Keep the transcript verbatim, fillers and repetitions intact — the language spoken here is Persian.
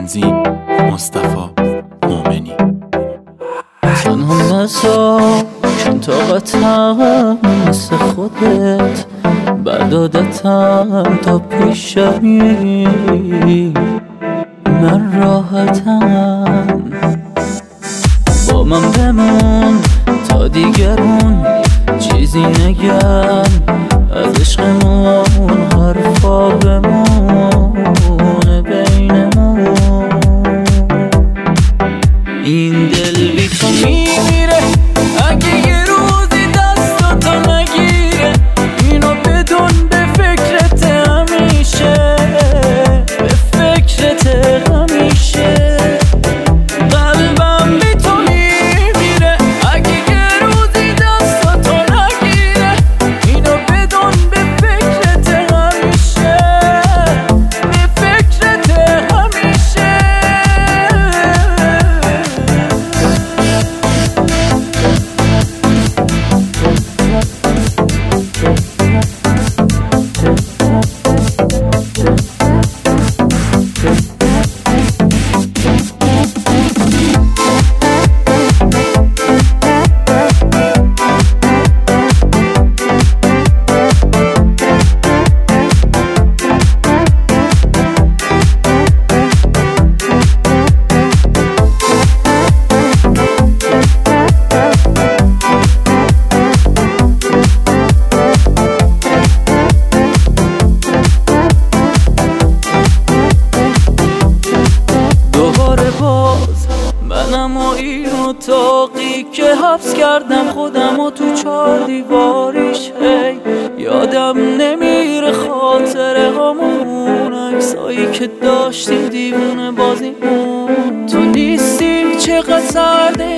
تنظیم مصطفی مومنی. تنها نزا چون طاقتم مثل خودت بردادتم تا پیشمی من راحتم. با من بمون تا دیگرون چیزی نگن از عشقمون، حرفا بمونه بینمون. این دل بی تو میمیره اگه یه روزی دستاتو نگیره. اینو بدون به فکرت همیشه، به فکرت همیشه. قلبم بی تو میمیره اگه یه روزی دستاتو نگیره. اینو بدون به فکرت همیشه، به فکرت همیشه. منم و این اتاقی که حبس کردم خودم و تو چار دیواریش. هی یادم نمیره خاطره هامون، عکسایی که داشتیم دیوونه بازیمون. تو نیستی چقدر سرده